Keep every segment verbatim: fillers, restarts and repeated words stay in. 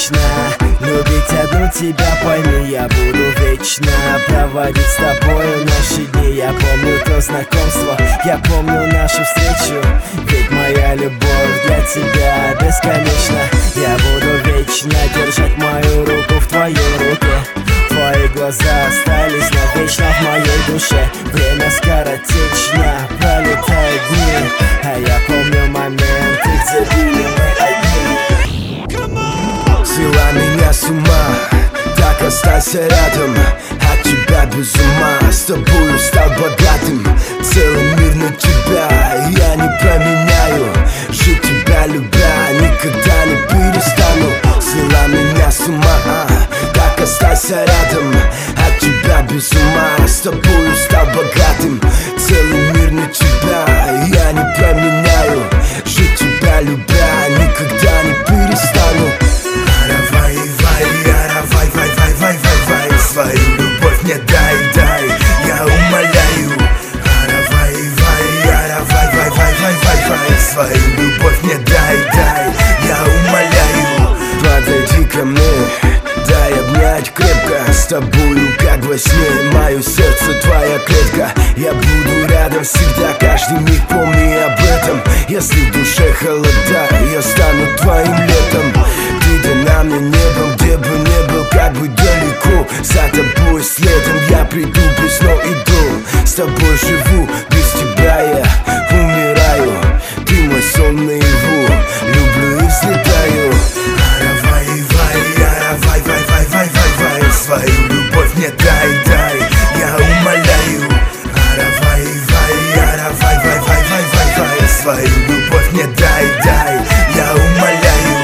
вечно любить одну тебя, пойми, я буду вечно проводить с тобою наши дни. Я помню то знакомство, я помню нашу встречу, ведь моя любовь для тебя бесконечна. Я буду вечно держать мою руку в твоей руке. Твои глаза остались навечно в моей душе. Время скоротечно, пролетают дни, а я помню моменты, где были мы одни. Свела меня с ума, так останься рядом, от тебя без ума. С тобою стал богатым, целый мир на тебя я не променяю. Жить тебя любя, никогда не перестану. Свела меня с ума, так останься рядом, от тебя без ума. С тобою стал богатым, целый мир на тебя я не променяю. Жить тебя любя, никогда не перестану. Аравай, вай, аравай, вай, вай, вай, вай, вай. Свою любовь мне дай, дай, я умоляю. Аравай, вай, аравай, вай, вай, вай, вай, вай. Свою любовь мне дай, дай, я умоляю. Подойди ко мне, дай обнять крепко. С тобою как во сне, мое сердце твоя клетка. Я буду рядом всегда, каждый миг помни об этом. Если в душе холода, я стану твоим летом. Ты бы на мне не был, где бы не был, как бы далеко. За тобой следом я приду, без но иду. С тобой живу, без тебя я умираю. Ты мой сон наяву, люблю и взлетаю. Аравай, вай, аравай, вай, вай, вай, вай, вай. Свою любовь мне дай, дай, я умоляю. Аравай, вай, аравай, вай, вай, вай, вай, вай. Свою любовь мне дай, дай, я умоляю.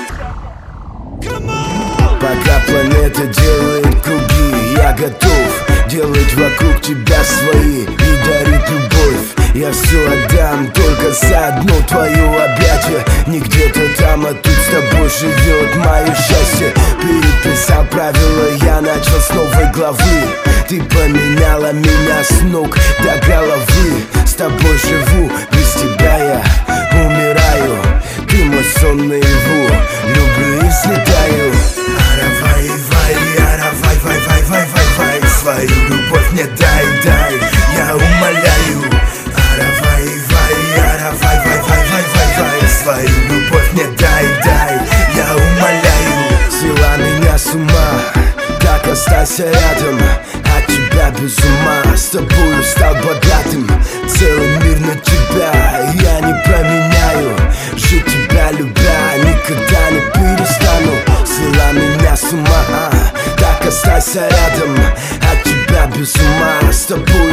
Пока планета делает круги, я готов делать вокруг тебя свои и дарить любовь. Я все отдам только за одно твое объятие. Не где-то там, а тут с тобой живет мое счастье. Переписал правила, я начал с новой главы. Ты поменяла меня с ног до головы. С тобой живу, без тебя я умираю. Ты мой сон наяву, люблю и взлетаю. Аравай, вай, аравай, вай, вай, вай, вай, вай. Свою любовь мне дай, дай, я умоляю. Аравай, вай, аравай, вай, вай, вай, вай, вай. Свою любовь мне дай, дай, я умоляю. Свела меня с ума, так останься рядом, от тебя без ума. С тобою стал богатым, целый мир на тебя я не променяю. Жить тебя любя, никогда не перестану. Свела меня с ума, так останься рядом, от тебя без ума. С тобой